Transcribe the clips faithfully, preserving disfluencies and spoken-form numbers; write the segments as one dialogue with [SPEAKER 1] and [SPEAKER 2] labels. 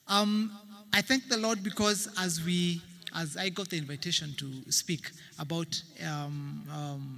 [SPEAKER 1] Um, I thank the Lord because as we, as I got the invitation to speak about um, um,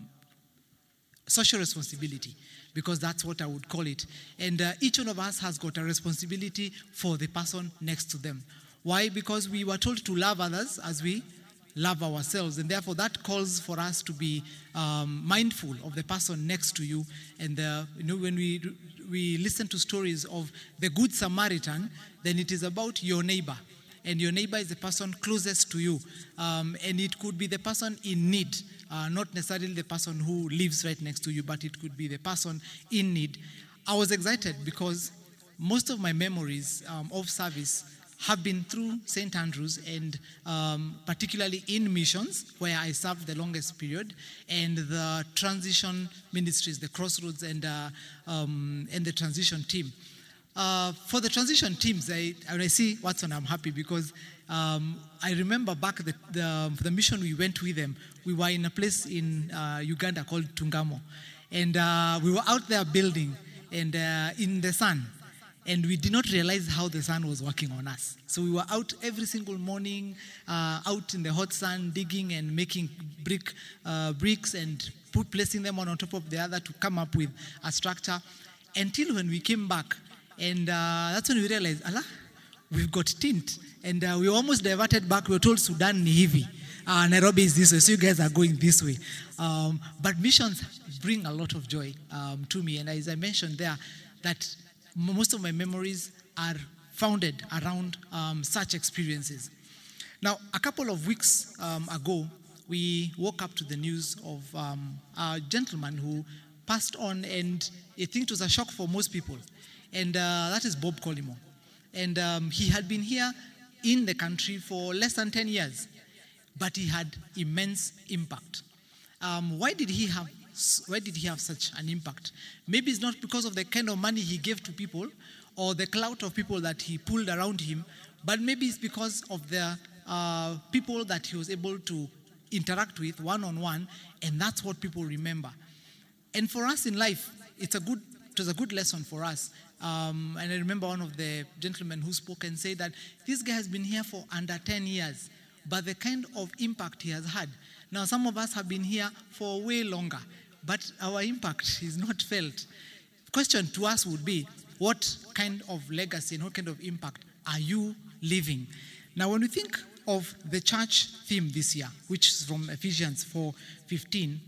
[SPEAKER 1] social responsibility, because that's what I would call it. And uh, each one of us has got a responsibility for the person next to them. Why? Because we were told to love others as we love ourselves. And therefore, that calls for us to be um, mindful of the person next to you. And uh, you know, when we we listen to stories of the Good Samaritan, then it is about your neighbor. And your neighbor is the person closest to you. Um, and it could be the person in need, uh, not necessarily the person who lives right next to you, but it could be the person in need. I was excited because most of my memories um, of service have been through Saint Andrews, and um, particularly in missions, where I served the longest period, and the transition ministries, the Crossroads and, uh, um, and the transition team. Uh, for the transition teams, I, when I see Watson, I'm happy because um, I remember back the, the, the mission we went with them, we were in a place in uh, Uganda called Tungamo. And uh, we were out there building and uh, in the sun. And we did not realize how the sun was working on us. So we were out every single morning, uh, out in the hot sun, digging and making brick uh, bricks and put placing them one on top of the other to come up with a structure. Until when we came back, and uh, that's when we realized, Allah, we've got tint. And uh, we were almost diverted back. We were told Sudan ni hivi. Uh, Nairobi is this way, so you guys are going this way. Um, but missions bring a lot of joy um, to me. And as I mentioned there, that most of my memories are founded around um, such experiences. Now, a couple of weeks um, ago, we woke up to the news of um, a gentleman who passed on, and I think it was a shock for most people. And uh, that is Bob Collymore. And um, he had been here in the country for less than ten years, but he had immense impact. Um, why did he have Why did he have such an impact? Maybe it's not because of the kind of money he gave to people or the clout of people that he pulled around him, but maybe it's because of the uh, people that he was able to interact with one-on-one, and that's what people remember. And for us in life, it's a good, it was a good lesson for us. Um, and I remember one of the gentlemen who spoke and said that this guy has been here for under ten years, but the kind of impact he has had. Now, some of us have been here for way longer, but our impact is not felt. The question to us would be, what kind of legacy and what kind of impact are you leaving? Now, when we think of the church theme this year, which is from Ephesians four fifteen,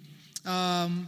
[SPEAKER 1] um,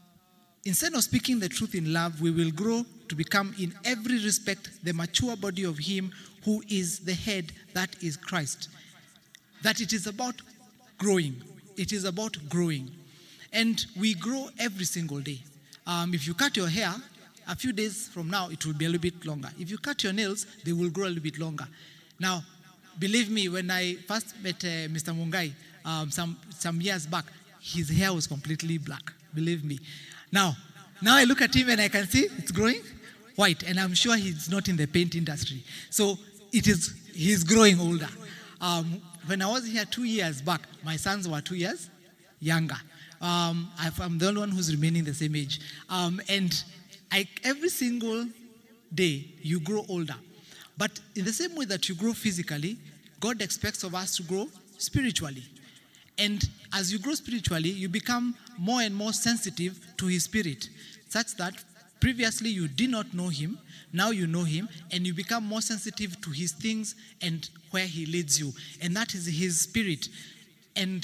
[SPEAKER 1] instead of speaking the truth in love, we will grow to become in every respect the mature body of him who is the head, that is Christ. That it is about growing. It is about growing. And we grow every single day. Um, if you cut your hair, a few days from now, it will be a little bit longer. If you cut your nails, they will grow a little bit longer. Now, believe me, when I first met uh, Mister Mungai um, some, some years back, his hair was completely black. Believe me. Now, now I look at him and I can see it's growing white. And I'm sure he's not in the paint industry. So it is, he's growing older. Um, when I was here two years back, my sons were two years younger. Um, I'm the only one who's remaining the same age. Um, and I, every single day, you grow older. But in the same way that you grow physically, God expects of us to grow spiritually. And as you grow spiritually, you become more and more sensitive to his spirit, such that previously you did not know him, now you know him, and you become more sensitive to his things and where he leads you. And that is his spirit. And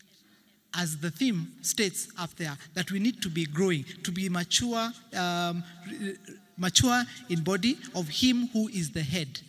[SPEAKER 1] as the theme states up there, that we need to be growing, to be mature, um, mature in body of him who is the head.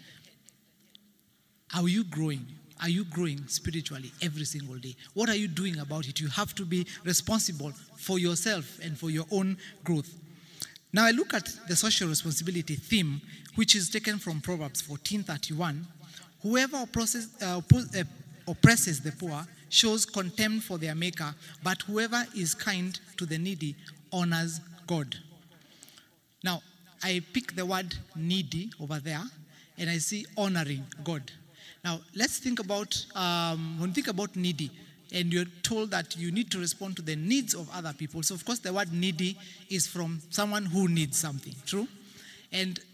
[SPEAKER 1] Are you growing? Are you growing spiritually every single day? What are you doing about it? You have to be responsible for yourself and for your own growth. Now I look at the social responsibility theme, which is taken from Proverbs fourteen thirty-one. Whoever oppresses, uh, oppresses the poor shows contempt for their maker, but whoever is kind to the needy honors God. Now, I pick the word needy over there, and I see honoring God. Now, let's think about, um, when we think about needy, and you're told that you need to respond to the needs of other people. So, of course, the word needy is from someone who needs something, true? And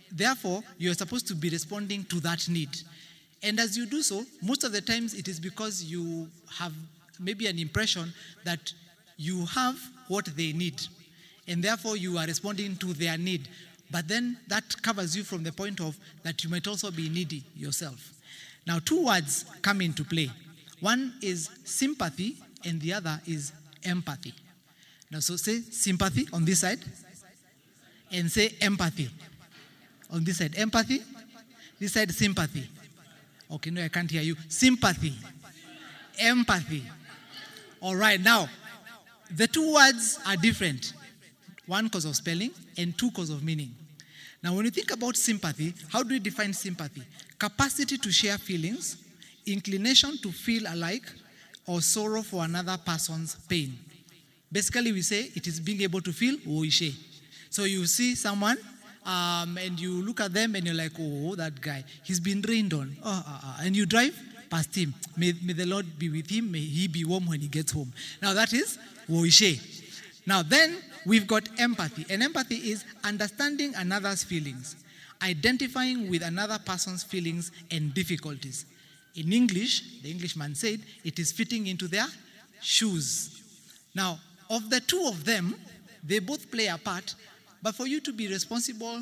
[SPEAKER 1] therefore, you're supposed to be responding to that need. And as you do so, most of the times it is because you have maybe an impression that you have what they need, and therefore you are responding to their need. But then that covers you from the point of that you might also be needy yourself. Now, two words come into play. One is sympathy, and the other is empathy. Now, so say sympathy on this side, and say empathy on this side. Empathy, this side sympathy. Okay, no, I can't hear you. Sympathy, empathy. All right, now, the two words are different. One because of spelling and two because of meaning. Now, when you think about sympathy, how do we define sympathy? Capacity to share feelings, inclination to feel alike, or sorrow for another person's pain. Basically, we say it is being able to feel oishe. So you see someone um, and you look at them and you're like, oh, that guy, he's been rained on. Oh, uh, uh, and you drive past him. May, may the Lord be with him. May he be warm when he gets home. Now that is oishe. Now then, we've got empathy. And empathy is understanding another's feelings, identifying with another person's feelings and difficulties. In English, the Englishman said, it is fitting into their shoes. Now, of the two of them, they both play a part, but for you to be responsible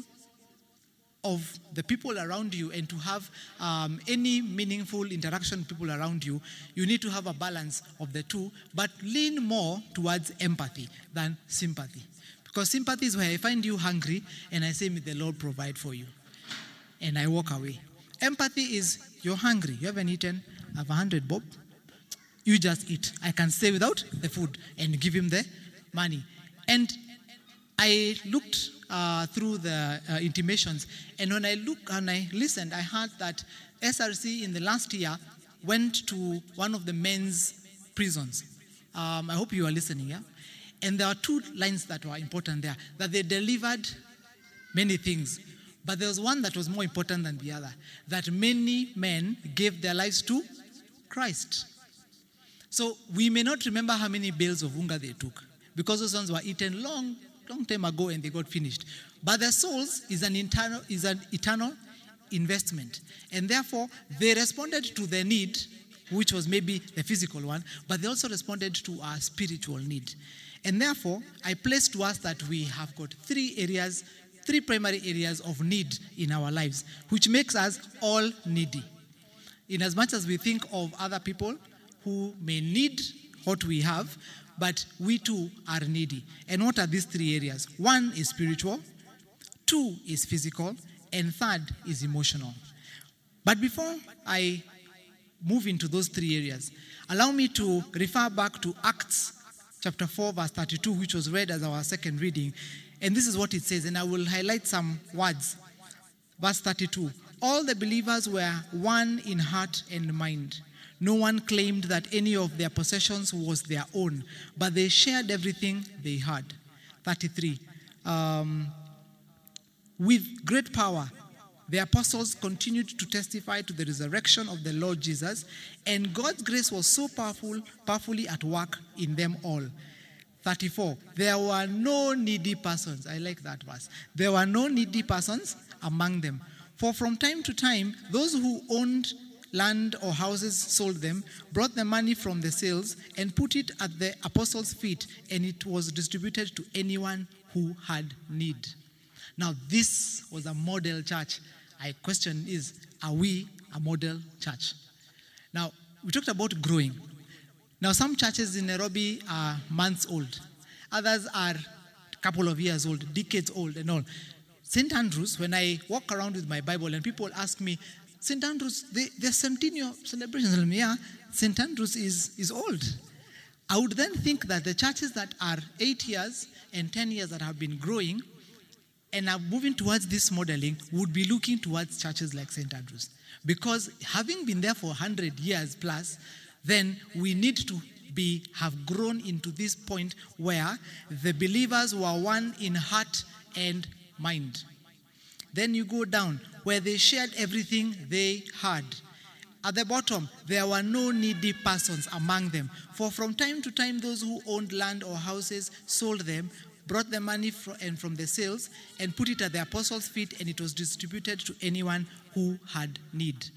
[SPEAKER 1] of the people around you and to have um, any meaningful interaction with people around you, you need to have a balance of the two, but lean more towards empathy than sympathy. Because sympathy is where I find you hungry and I say, may the Lord provide for you. And I walk away. Empathy is, you're hungry. You haven't eaten. I have a hundred bob. You just eat. I can stay without the food and give him the money. And I looked uh, through the uh, intimations, and when I looked and I listened, I heard that S R C in the last year went to one of the men's prisons. Um, I hope you are listening, yeah? And there are two lines that were important there, that they delivered many things, but there was one that was more important than the other, that many men gave their lives to Christ. So we may not remember how many bales of unga they took, because those ones were eaten long, long time ago and they got finished. But their souls is an internal, is an eternal investment. And therefore, they responded to the need, which was maybe the physical one, but they also responded to our spiritual need. And therefore, I place to us that we have got three areas, three primary areas of need in our lives, which makes us all needy. In as much as we think of other people who may need what we have, but we too are needy. And what are these three areas? One is spiritual, two is physical, and third is emotional. But before I move into those three areas, allow me to refer back to Acts chapter four, verse thirty-two, which was read as our second reading. And this is what it says, and I will highlight some words. Verse thirty-two, all the believers were one in heart and mind. No one claimed that any of their possessions was their own, but they shared everything they had. thirty-three, um, with great power, the apostles continued to testify to the resurrection of the Lord Jesus, and God's grace was so powerful, powerfully at work in them all. thirty-four, there were no needy persons. I like that verse. There were no needy persons among them. For from time to time, those who owned land or houses sold them, brought the money from the sales, and put it at the apostles' feet, and it was distributed to anyone who had need. Now, this was a model church. My question is, are we a model church? Now, we talked about growing. Now, some churches in Nairobi are months old. Others are a couple of years old, decades old and all. Saint Andrews, when I walk around with my Bible and people ask me, Saint Andrews, they, their centennial celebrations, yeah, Saint Andrews is, is old. I would then think that the churches that are eight years and ten years that have been growing and are moving towards this modeling would be looking towards churches like Saint Andrews. Because having been there for one hundred years plus, then we need to be have grown into this point where the believers were one in heart and mind. Then you go down, where they shared everything they had. At the bottom, there were no needy persons among them. For from time to time, those who owned land or houses sold them, brought the money fr- and from the sales and put it at the apostles' feet, and it was distributed to anyone who had need.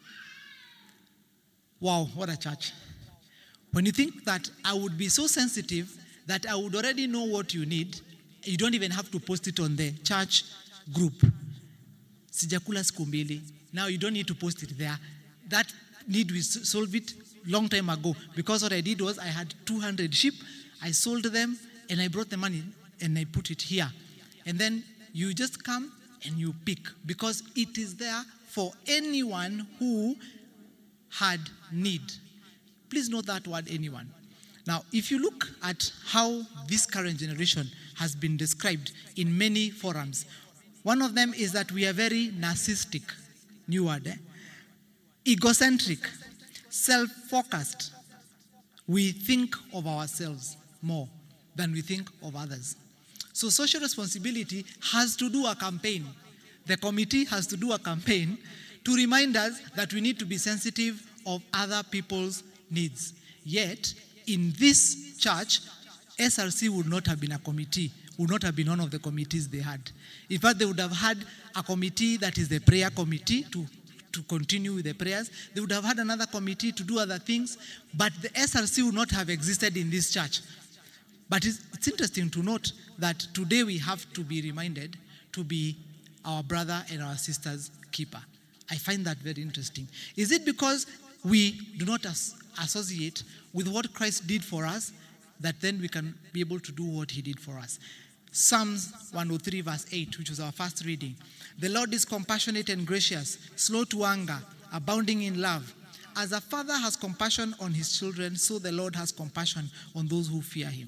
[SPEAKER 1] Wow, what a church. When you think that I would be so sensitive that I would already know what you need, you don't even have to post it on the church group. Sijakula siku mbili. Now you don't need to post it there. That need we solve it long time ago, because what I did was I had two hundred sheep, I sold them, and I brought the money and I put it here. And then you just come and you pick, because it is there for anyone who had need. Please note that word, anyone. Now, if you look at how this current generation has been described in many forums, one of them is that we are very narcissistic, new word, eh? egocentric, self-focused. We think of ourselves more than we think of others. So social responsibility has to do a campaign. The committee has to do a campaign to remind us that we need to be sensitive of other people's needs. Yet, in this church, S R C would not have been a committee, would not have been one of the committees they had. In fact, they would have had a committee that is the prayer committee to, to continue with the prayers. They would have had another committee to do other things, but the S R C would not have existed in this church. But it's, it's interesting to note that today we have to be reminded to be our brother and our sister's keeper. I find that very interesting. Is it because we do not as- associate with what Christ did for us that then we can be able to do what he did for us? Psalms one oh three verse eight, which was our first reading. The Lord is compassionate and gracious, slow to anger, abounding in love. As a father has compassion on his children, so the Lord has compassion on those who fear him.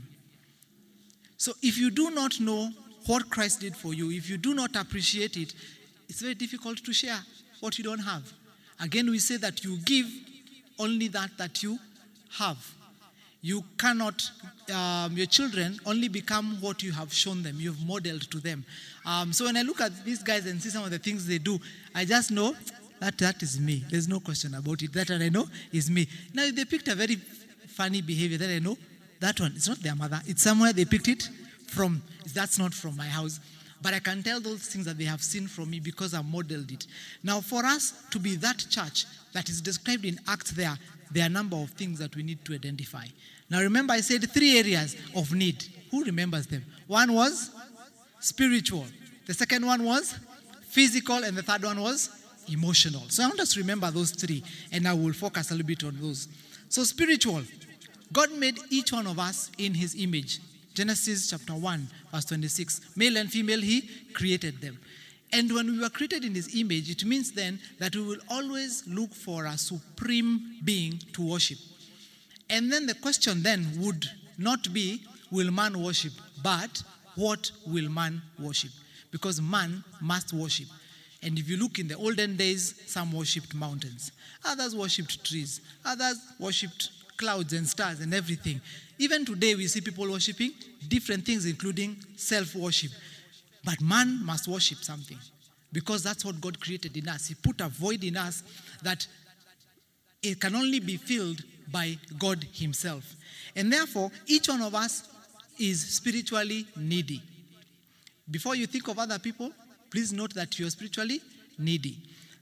[SPEAKER 1] So if you do not know what Christ did for you, if you do not appreciate it, it's very difficult to share what you don't have. Again, we say that you give only that that you have. You cannot, um, your children only become what you have shown them, you have modeled to them. Um, so when I look at these guys and see some of the things they do, I just know that that is me. There's no question about it. That one I know is me. Now, if they picked a very funny behavior, then I know that one, it's not their mother. It's somewhere they picked it from. That's not from my house. But I can tell those things that they have seen from me because I modeled it. Now, for us to be that church that is described in Acts there, there are a number of things that we need to identify. Now, remember I said three areas of need. Who remembers them? One was spiritual. The second one was physical. And the third one was emotional. So I want us to remember those three. And I will focus a little bit on those. So spiritual. God made each one of us in his image. Genesis chapter one, verse twenty-six. Male and female, he created them. And when we were created in his image, it means then that we will always look for a supreme being to worship. And then the question then would not be, will man worship? But what will man worship? Because man must worship. And if you look in the olden days, some worshipped mountains. Others worshipped trees. Others worshipped clouds and stars and everything. Even today, we see people worshiping different things, including self-worship. But man must worship something, because that's what God created in us. He put a void in us that it can only be filled by God himself. And therefore, each one of us is spiritually needy. Before you think of other people, please note that you are spiritually needy.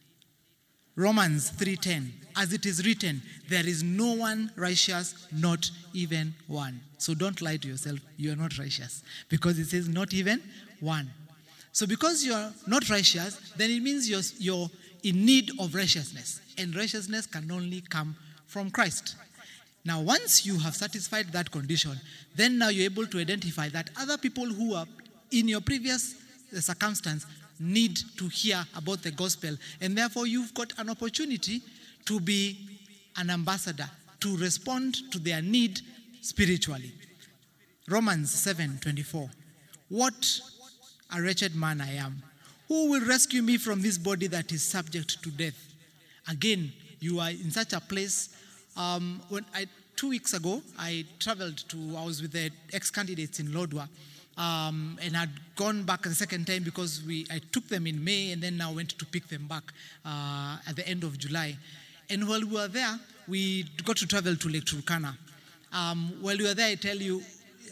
[SPEAKER 1] Romans three ten, as it is written, there is no one righteous, not even one. So don't lie to yourself, you are not righteous, because it says not even one. So because you are not righteous, then it means you're, you're in need of righteousness. And righteousness can only come from Christ. Now, once you have satisfied that condition, then now you're able to identify that other people who are in your previous circumstance need to hear about the gospel. And therefore, you've got an opportunity to be an ambassador, to respond to their need spiritually. Romans seven twenty-four. What a wretched man I am. Who will rescue me from this body that is subject to death? Again, you are in such a place. Um, when I, two weeks ago, I traveled to, I was with the ex-candidates in Lodwar. Um, and I'd gone back the second time because we I took them in May and then now went to pick them back uh, at the end of July. And while we were there, we got to travel to Lake Turkana. Um, while we were there, I tell you,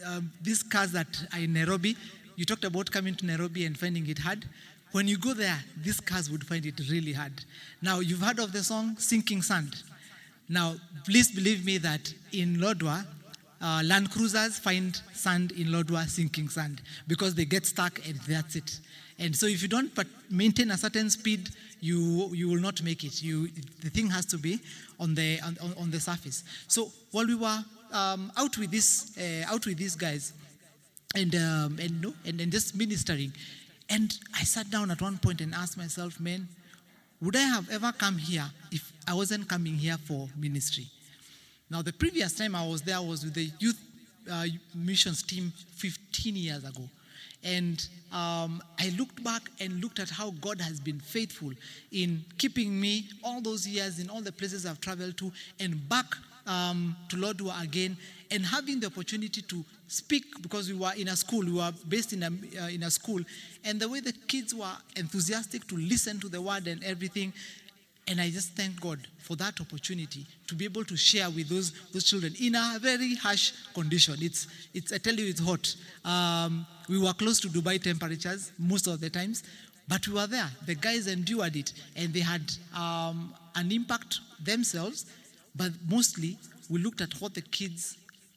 [SPEAKER 1] um, these cars that are in Nairobi, you talked about coming to Nairobi and finding it hard. When you go there, these cars would find it really hard. Now, you've heard of the song Sinking Sand. Now, please believe me that in Lodwar, uh, Land Cruisers find sand in Lodwar, sinking sand, because they get stuck and that's it. And so if you don't maintain a certain speed, you you will not make it. You the thing has to be on the on, on the surface. So while we were um, out with this uh, out with these guys, and um, and no and, and just ministering, and I sat down at one point and asked myself, man, would I have ever come here if I wasn't coming here for ministry? Now, the previous time I was there was with the youth uh, missions team fifteen years ago. And um, I looked back and looked at how God has been faithful in keeping me all those years in all the places I've traveled to and back um, to Lodwar again, and having the opportunity to speak, because we were in a school, we were based in a, uh, in a school, and the way the kids were enthusiastic to listen to the word and everything. And I just thank God for that opportunity to be able to share with those those children in a very harsh condition. It's it's I tell you, it's hot. Um, we were close to Dubai temperatures most of the times, but we were there. The guys endured it, and they had um, an impact themselves. But mostly, we looked at what the kids,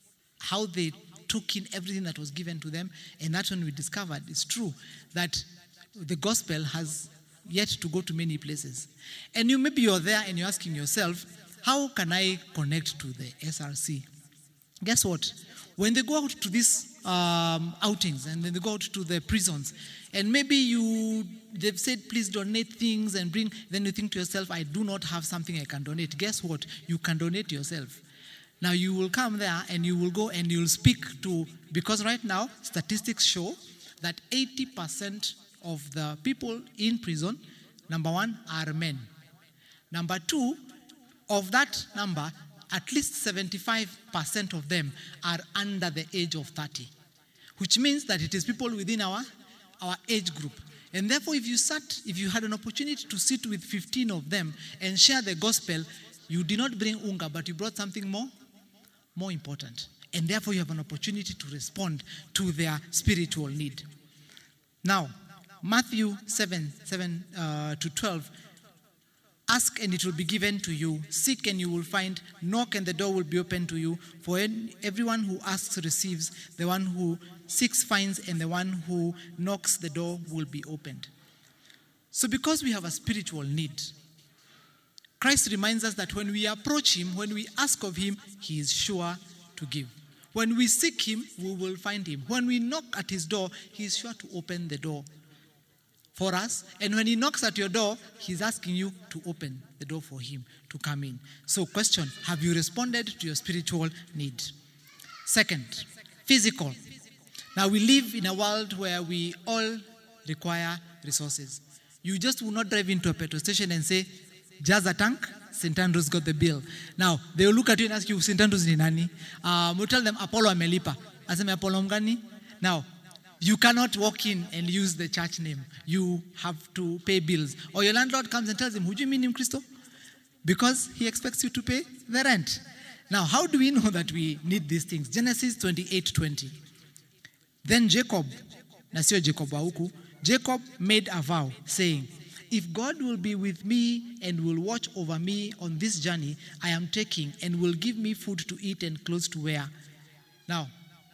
[SPEAKER 1] how they took in everything that was given to them, and that's when we discovered it's true that the gospel has yet to go to many places. And you maybe you're there and you're asking yourself, how can I connect to the S R C? Guess what? When they go out to these um, outings and then they go out to the prisons, and maybe you they've said, please donate things and bring, then you think to yourself, I do not have something I can donate. Guess what? You can donate yourself. Now you will come there and you will go and you'll speak to, because right now statistics show that eighty percent of the people in prison, number one, are men. Number two, of that number, at least seventy-five percent of them are under the age of thirty, which means that it is people within our, our age group. And therefore, if you sat, if you had an opportunity to sit with fifteen of them and share the gospel, you did not bring unga, but you brought something more, more important. And therefore, you have an opportunity to respond to their spiritual need. Now, Matthew seven, seven uh, to twelve, ask and it will be given to you, seek and you will find, knock and the door will be opened to you. For everyone who asks receives, the one who seeks finds, and the one who knocks the door will be opened. So because we have a spiritual need, Christ reminds us that when we approach him, when we ask of him, he is sure to give. When we seek him, we will find him. When we knock at his door, he is sure to open the door for us. And when he knocks at your door, he's asking you to open the door for him to come in. So question, have you responded to your spiritual need? Second, physical. Now we live in a world where we all require resources. You just will not drive into a petrol station and say, just a tank, Saint Andrews got the bill. Now, they will look at you and ask you, Saint Andrews ni nani? Um, we'll tell them, Apollo amelipa. Aseme Apollo mgani? Now, you cannot walk in and use the church name. You have to pay bills. Or your landlord comes and tells him, who do you mean him, Christo? Because he expects you to pay the rent. Now, how do we know that we need these things? Genesis twenty-eight twenty. Then Jacob, nasio Jacob wa huku, Jacob made a vow, saying, if God will be with me and will watch over me on this journey I am taking and will give me food to eat and clothes to wear. Now,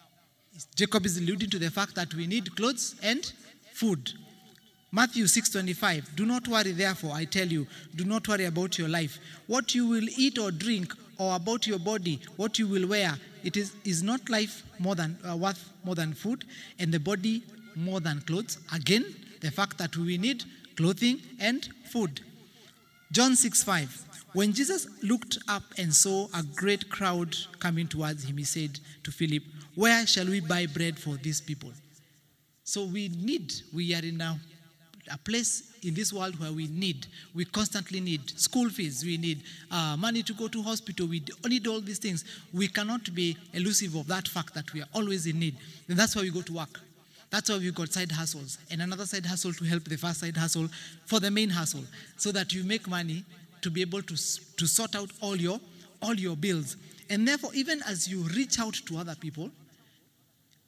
[SPEAKER 1] Jacob is alluding to the fact that we need clothes and food. Matthew six twenty-five, do not worry therefore, I tell you, do not worry about your life, what you will eat or drink, or about your body, what you will wear. It is, is not life more than uh, worth more than food, and the body more than clothes? Again, the fact that we need clothing and food. John six five, when Jesus looked up and saw a great crowd coming towards him, he said to Philip, where shall we buy bread for these people? So we need, we are in a, a place in this world where we need, we constantly need school fees, we need uh, money to go to hospital, we need all these things. We cannot be elusive of that fact that we are always in need. And that's why we go to work. That's why we've got side hustles and another side hustle to help the first side hustle for the main hustle, so that you make money to be able to, to sort out all your, all your bills. And therefore, even as you reach out to other people,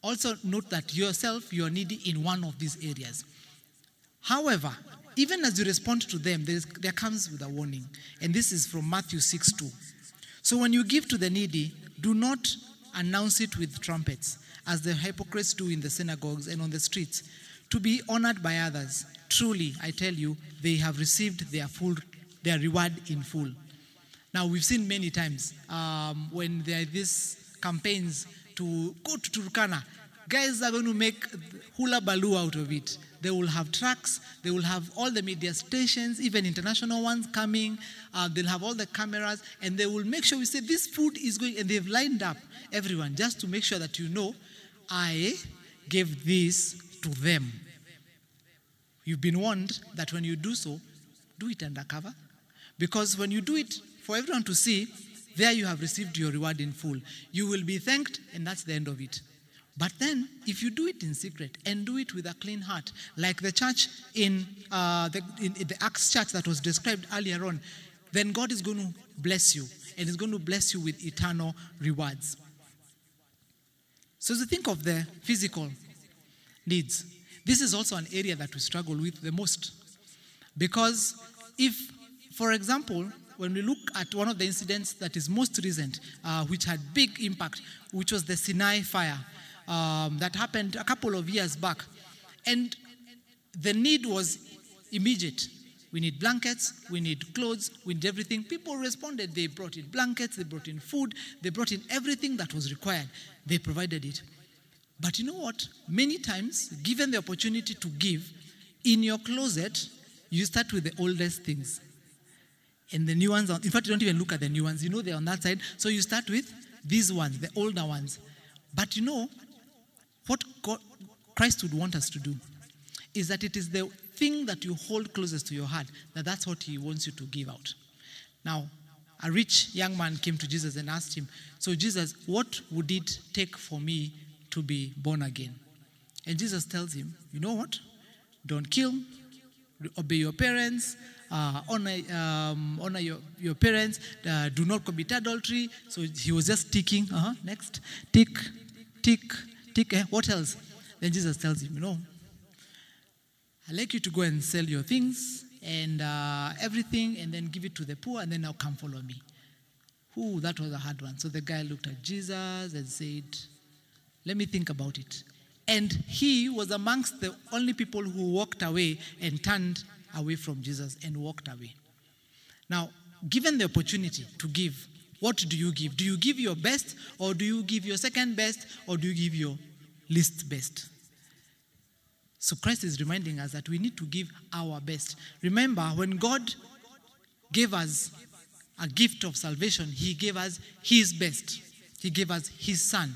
[SPEAKER 1] Also note that yourself, you are needy in one of these areas. However, even as you respond to them, there, is, there comes with a warning. And this is from Matthew six two. So when you give to the needy, do not announce it with trumpets, as the hypocrites do in the synagogues and on the streets, to be honored by others. Truly, I tell you, they have received their full, their reward in full. Now, we've seen many times um, when there are these campaigns to go to Turkana, guys are going to make hula baloo out of it. They will have trucks, they will have all the media stations, even international ones coming. Uh, they'll have all the cameras, and they will make sure we say this food is going, and they've lined up everyone just to make sure that you know, I gave this to them. You've been warned that when you do so, do it undercover. Because when you do it for everyone to see, there you have received your reward in full. You will be thanked, and that's the end of it. But then, if you do it in secret and do it with a clean heart, like the church in, uh, the, in, in the Acts church that was described earlier on, then God is going to bless you, and is going to bless you with eternal rewards. So as you think of the physical needs, this is also an area that we struggle with the most. Because if, for example, when we look at one of the incidents that is most recent, uh, which had big impact, which was the Sinai fire, Um, that happened a couple of years back. And the need was immediate. We need blankets, we need clothes, we need everything. People responded. They brought in blankets, they brought in food, they brought in everything that was required. They provided it. But you know what? Many times, given the opportunity to give, in your closet, you start with the oldest things. And the new ones, in fact, you don't even look at the new ones. You know they're on that side. So you start with these ones, the older ones. But you know, what God, Christ would want us to do is that it is the thing that you hold closest to your heart, that that's what he wants you to give out. Now, a rich young man came to Jesus and asked him, so Jesus, what would it take for me to be born again? And Jesus tells him, you know what? Don't kill, obey your parents, uh, honor, um, honor your, your parents, uh, do not commit adultery. So he was just ticking, uh-huh, next, tick, tick, tick, eh? What else? Then Jesus tells him, you know, I'd like you to go and sell your things and uh, everything, and then give it to the poor, and then now come follow me. Ooh, that was a hard one. So the guy looked at Jesus and said, let me think about it. And he was amongst the only people who walked away and turned away from Jesus and walked away. Now, given the opportunity to give, what do you give? Do you give your best, or do you give your second best, or do you give your least best? So Christ is reminding us that we need to give our best. Remember, when God gave us a gift of salvation, he gave us his best. He gave us his son.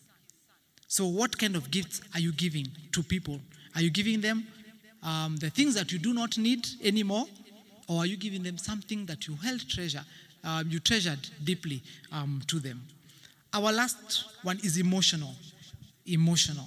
[SPEAKER 1] So what kind of gifts are you giving to people? Are you giving them um, the things that you do not need anymore? Or are you giving them something that you held treasure, um, you treasured deeply um, to them? Our last one is emotional. Emotional.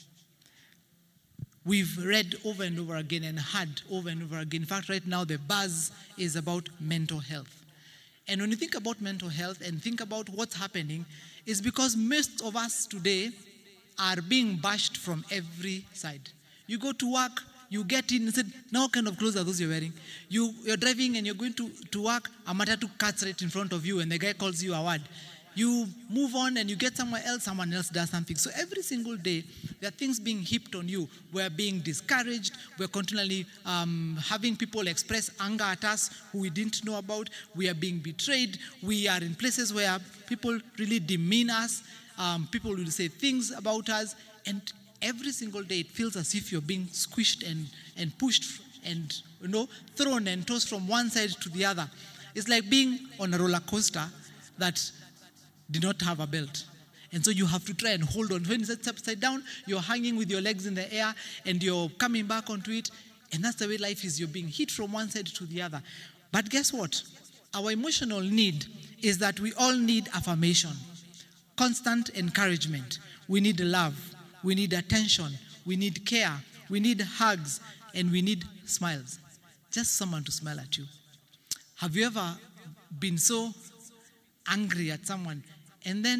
[SPEAKER 1] We've read over and over again and heard over and over again. In fact, right now the buzz is about mental health. And when you think about mental health and think about what's happening, it's because most of us today are being bashed from every side. You go to work, you get in and said, now what kind of clothes are those you're wearing? You, you're driving and you're going to, to work, a matatu cuts right in front of you and the guy calls you a word. You move on and you get somewhere else, someone else does something. So every single day, there are things being heaped on you. We're being discouraged. We're continually um, having people express anger at us who we didn't know about. We are being betrayed. We are in places where people really demean us. Um, people will say things about us. And every single day, it feels as if you're being squished and, and pushed and, you know, thrown and tossed from one side to the other. It's like being on a roller coaster that did not have a belt. And so you have to try and hold on. When it's upside down, you're hanging with your legs in the air and you're coming back onto it. And that's the way life is. You're being hit from one side to the other. But guess what? Our emotional need is that we all need affirmation, constant encouragement. We need love. We need attention. We need care. We need hugs. And we need smiles. Just someone to smile at you. Have you ever been so angry at someone, and then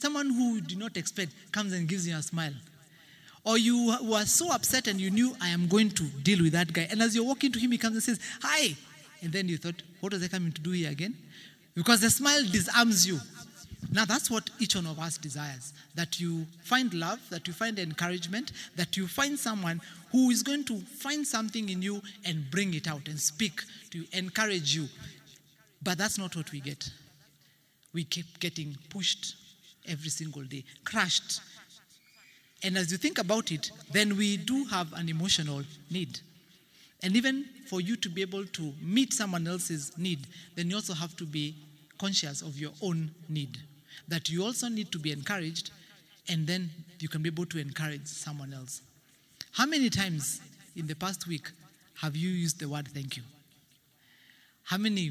[SPEAKER 1] Someone who you do not expect comes and gives you a smile. Or you were so upset and you knew, I am going to deal with that guy. And as you're walking to him, he comes and says, hi. And then you thought, what was I coming to do here again? Because the smile disarms you. Now that's what each one of us desires. That you find love, that you find encouragement, that you find someone who is going to find something in you and bring it out and speak to encourage you. But that's not what we get. We keep getting pushed every single day, crushed. And as you think about it, then we do have an emotional need. And even for you to be able to meet someone else's need, then you also have to be conscious of your own need. That you also need to be encouraged, and then you can be able to encourage someone else. How many times in the past week have you used the word thank you? How many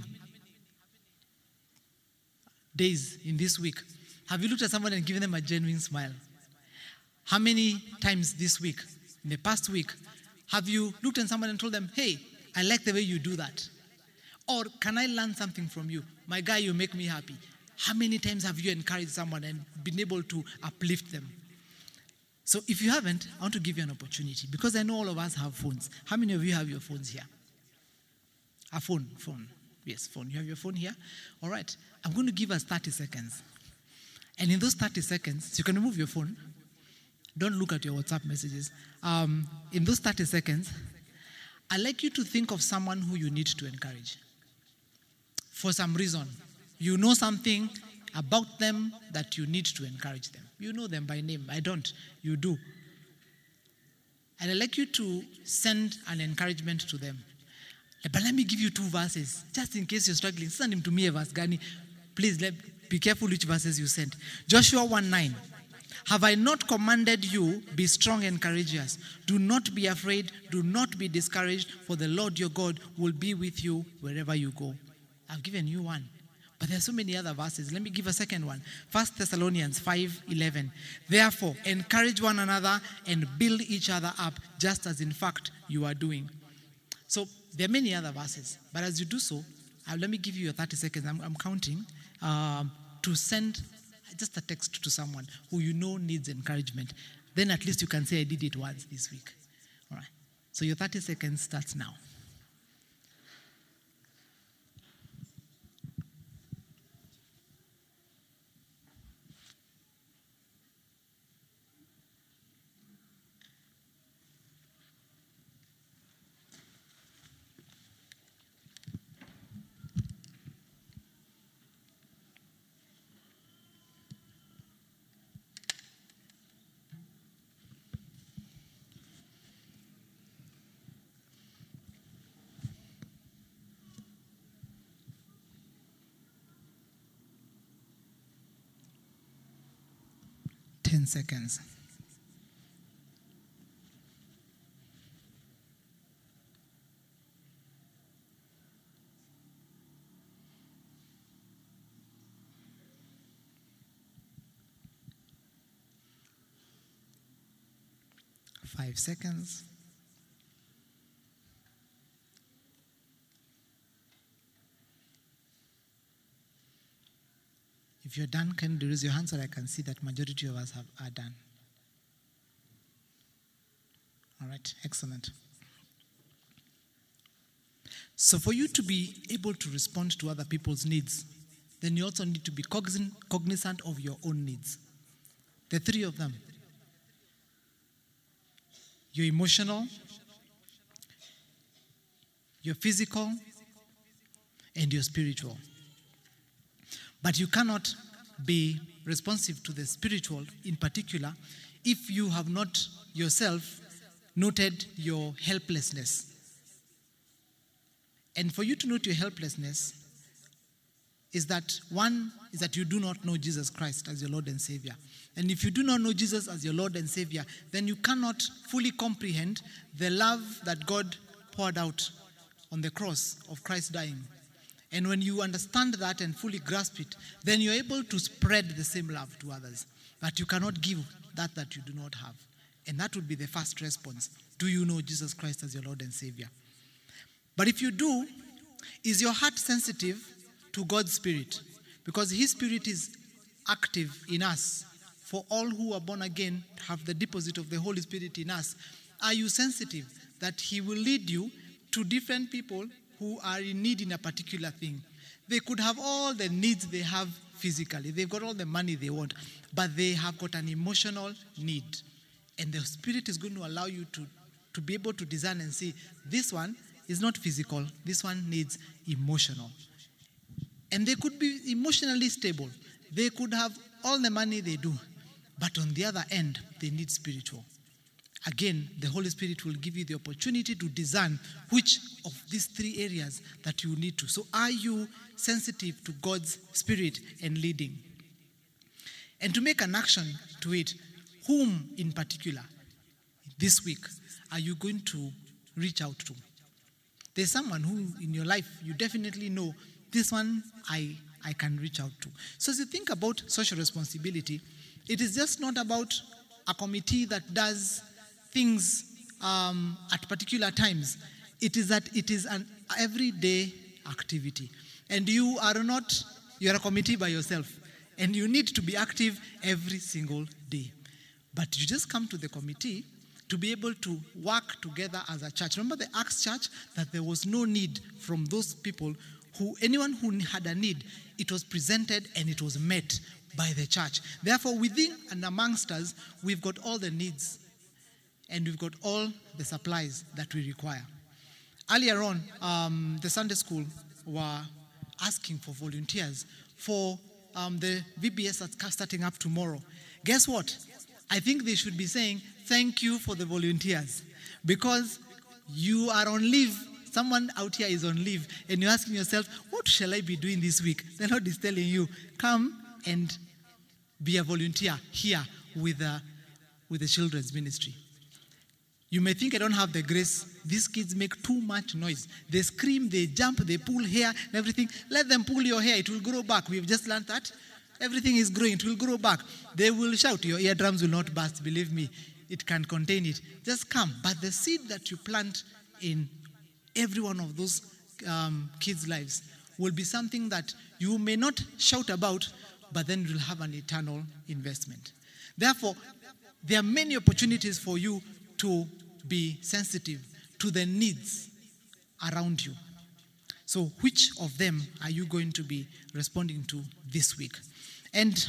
[SPEAKER 1] days in this week have you looked at someone and given them a genuine smile? How many times this week, in the past week, have you looked at someone and told them, hey, I like the way you do that? Or can I learn something from you? My guy, you make me happy. How many times have you encouraged someone and been able to uplift them? So if you haven't, I want to give you an opportunity, because I know all of us have phones. How many of you have your phones here? A phone, phone. Yes, phone. You have your phone here? All right. I'm going to give us thirty seconds. And in those thirty seconds, you can remove your phone. Don't look at your WhatsApp messages. Um, in those thirty seconds, I'd like you to think of someone who you need to encourage. For some reason, you know something about them that you need to encourage them. You know them by name. I don't. You do. And I'd like you to send an encouragement to them. But let me give you two verses, just in case you're struggling. Send him to me a verse, Gani. Please let, be careful which verses you send. Joshua one nine. Have I not commanded you, be strong and courageous? Do not be afraid, do not be discouraged, for the Lord your God will be with you wherever you go. I've given you one. But there are so many other verses. Let me give a second one. First Thessalonians five eleven. Therefore, encourage one another and build each other up, just as in fact you are doing. So there are many other verses. But as you do so, uh, let me give you your thirty seconds. I'm, I'm counting um, to send just a text to someone who you know needs encouragement. Then at least you can say, I did it once this week. All right. So your thirty seconds starts now. ten seconds. Five seconds. If you're done, can you raise your hand so that I can see that majority of us have, are done? All right, excellent. So for you to be able to respond to other people's needs, then you also need to be cognizant of your own needs. The three of them. Your emotional, your physical, and your spiritual. But you cannot be responsive to the spiritual in particular if you have not yourself noted your helplessness. And for you to note your helplessness is that, one, is that you do not know Jesus Christ as your Lord and Savior. And if you do not know Jesus as your Lord and Savior, then you cannot fully comprehend the love that God poured out on the cross of Christ dying. And when you understand that and fully grasp it, then you're able to spread the same love to others. But you cannot give that that you do not have. And that would be the first response. Do you know Jesus Christ as your Lord and Savior? But if you do, is your heart sensitive to God's Spirit? Because His Spirit is active in us, for all who are born again have the deposit of the Holy Spirit in us, are you sensitive that he will lead you to different people who are in need in a particular thing? They could have all the needs they have physically. They've got all the money they want, but they have got an emotional need. And the Spirit is going to allow you to, to be able to discern and see, this one is not physical, this one needs emotional. And they could be emotionally stable. They could have all the money they do, but on the other end, they need spiritual. Again, the Holy Spirit will give you the opportunity to discern which of these three areas that you need to. So are you sensitive to God's Spirit and leading? And to make an action to it, whom in particular this week are you going to reach out to? There's someone who in your life you definitely know, this one I, I can reach out to. So as you think about social responsibility, it is just not about a committee that does things um, at particular times. It is that it is an everyday activity. And you are not, you are a committee by yourself. And you need to be active every single day. But you just come to the committee to be able to work together as a church. Remember the Acts church, that there was no need from those people who, anyone who had a need, it was presented and it was met by the church. Therefore, within and amongst us, we've got all the needs and we've got all the supplies that we require. Earlier on, um, the Sunday school were asking for volunteers for um, the V B S that's starting up tomorrow. Guess what? I think they should be saying, thank you for the volunteers, because you are on leave. Someone out here is on leave, and you're asking yourself, what shall I be doing this week? The Lord is telling you, come and be a volunteer here with the, with the children's ministry. You may think I don't have the grace. These kids make too much noise. They scream, they jump, they pull hair and everything. Let them pull your hair. It will grow back. We've just learned that. Everything is growing. It will grow back. They will shout. Your eardrums will not burst. Believe me, it can contain it. Just come. But the seed that you plant in every one of those um, kids' lives will be something that you may not shout about, but then you'll have an eternal investment. Therefore, there are many opportunities for you to be sensitive to the needs around you. So which of them are you going to be responding to this week? And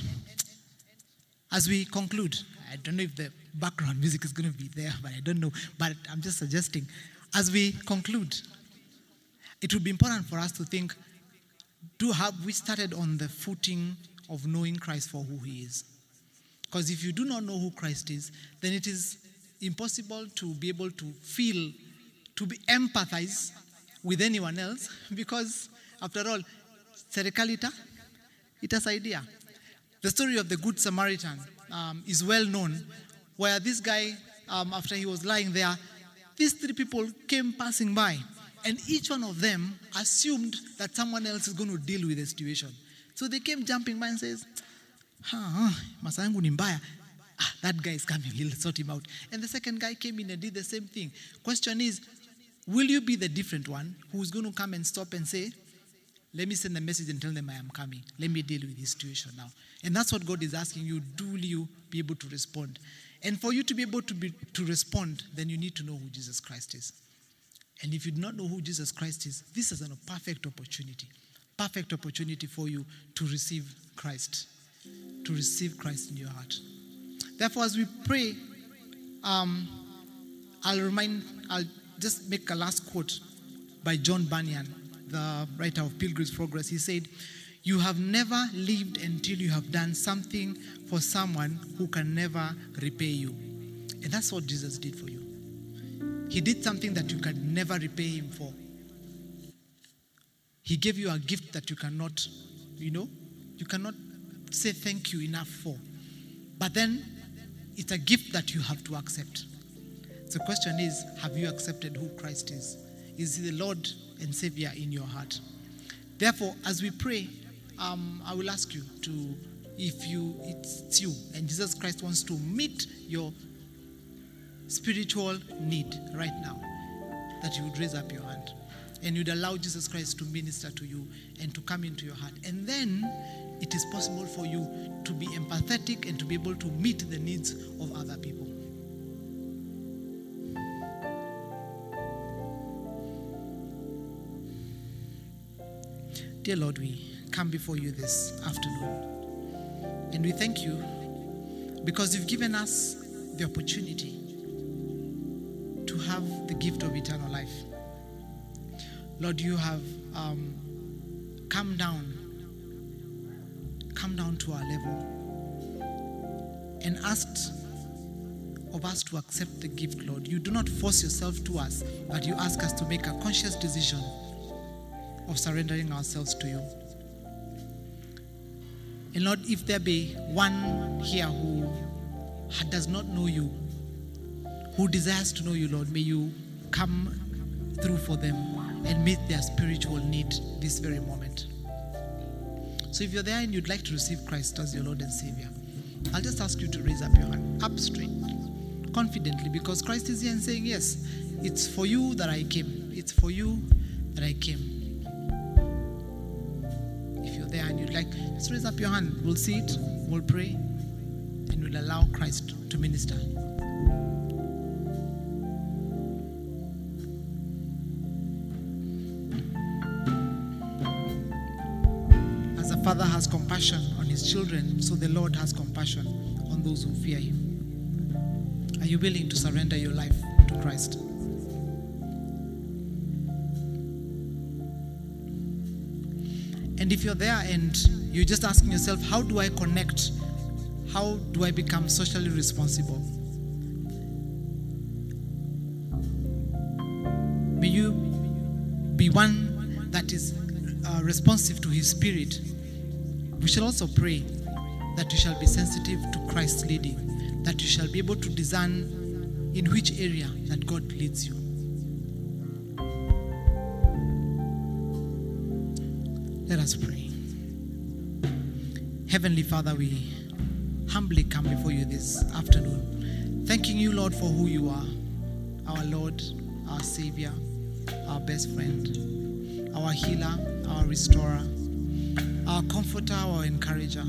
[SPEAKER 1] as we conclude, I don't know if the background music is going to be there, but I don't know. But I'm just suggesting, as we conclude, it would be important for us to think, do have we started on the footing of knowing Christ for who he is? Because if you do not know who Christ is, then it is impossible to be able to feel, to be empathize with anyone else, because after all, serikalita, itasaidia. The story of the Good Samaritan um, is well known, where this guy, um, after he was lying there, these three people came passing by, and each one of them assumed that someone else is going to deal with the situation. So they came jumping by and says, ha, masangu ni mbaya. Ah, that guy is coming, he'll sort him out. And the second guy came in and did the same thing. Question is, will you be the different one who's going to come and stop and say, let me send a message and tell them I am coming. Let me deal with this situation now. And that's what God is asking you. Do you be able to respond? And for you to be able to be to respond, then you need to know who Jesus Christ is. And if you do not know who Jesus Christ is, this is a perfect opportunity. Perfect opportunity for you to receive Christ. To receive Christ in your heart. Therefore, as we pray, um, I'll remind, I'll just make a last quote by John Bunyan, the writer of Pilgrim's Progress. He said, you have never lived until you have done something for someone who can never repay you. And that's what Jesus did for you. He did something that you can never repay him for. He gave you a gift that you cannot, you know, you cannot say thank you enough for. But then, it's a gift that you have to accept. So the question is, have you accepted who Christ is? Is he the Lord and Savior in your heart? Therefore, as we pray, um, I will ask you to, if you, it's you, and Jesus Christ wants to meet your spiritual need right now, that you would raise up your hand. and you'd allow Jesus Christ to minister to you and to come into your heart. And then it is possible for you to be empathetic and to be able to meet the needs of other people. Dear Lord, we come before you this afternoon, and we thank you because you've given us the opportunity to have the gift of eternal life. Lord, you have um, come down, come down to our level and asked of us to accept the gift, Lord. You do not force yourself to us, but you ask us to make a conscious decision of surrendering ourselves to you. And Lord, if there be one here who does not know you, who desires to know you, Lord, may you come through for them and meet their spiritual need this very moment. So if you're there and you'd like to receive Christ as your Lord and Savior, I'll just ask you to raise up your hand, up straight, confidently, because Christ is here and saying, yes, it's for you that I came. It's for you that I came. If you're there and you'd like, just raise up your hand. We'll see it, we'll pray, and we'll allow Christ to minister. As a father has compassion on his children, so the Lord has compassion on those who fear him. Are you willing to surrender your life to Christ? And if you're there and you're just asking yourself, how do I connect? How do I become socially responsible? May you be one that is uh, responsive to his spirit. We shall also pray that you shall be sensitive to Christ's leading, that you shall be able to discern in which area that God leads you. Let us pray. Heavenly Father, we humbly come before you this afternoon, thanking you, Lord, for who you are, our Lord, our Savior, our best friend, our healer, our restorer, our comforter, our encourager.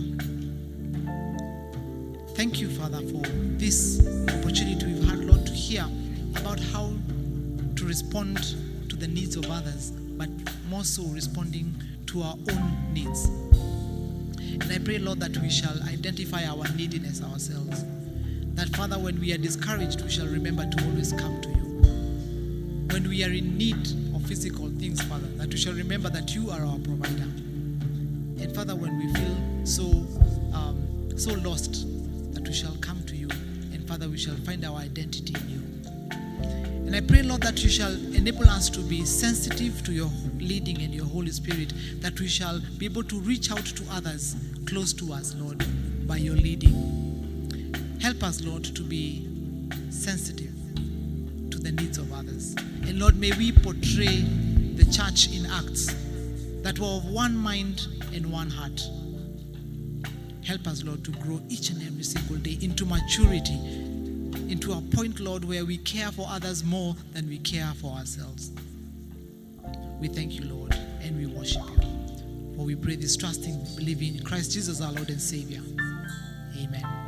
[SPEAKER 1] Thank you, Father, for this opportunity we've had, Lord, to hear about how to respond to the needs of others, but more so responding to our own needs. And I pray, Lord, that we shall identify our neediness ourselves. That, Father, when we are discouraged, we shall remember to always come to you. When we are in need of physical things, Father, that we shall remember that you are our provider. And, Father, when we feel so, um, so lost, that we shall come to you. And, Father, we shall find our identity in you. And I pray, Lord, that you shall enable us to be sensitive to your leading and your Holy Spirit, that we shall be able to reach out to others close to us, Lord, by your leading. Help us, Lord, to be sensitive to the needs of others. And Lord, may we portray the church in Acts that were of one mind and one heart. Help us, Lord, to grow each and every single day into maturity, into a point, Lord, where we care for others more than we care for ourselves. We thank you, Lord, and we worship you. For we pray this trusting, believing in Christ Jesus, our Lord and Savior. Amen.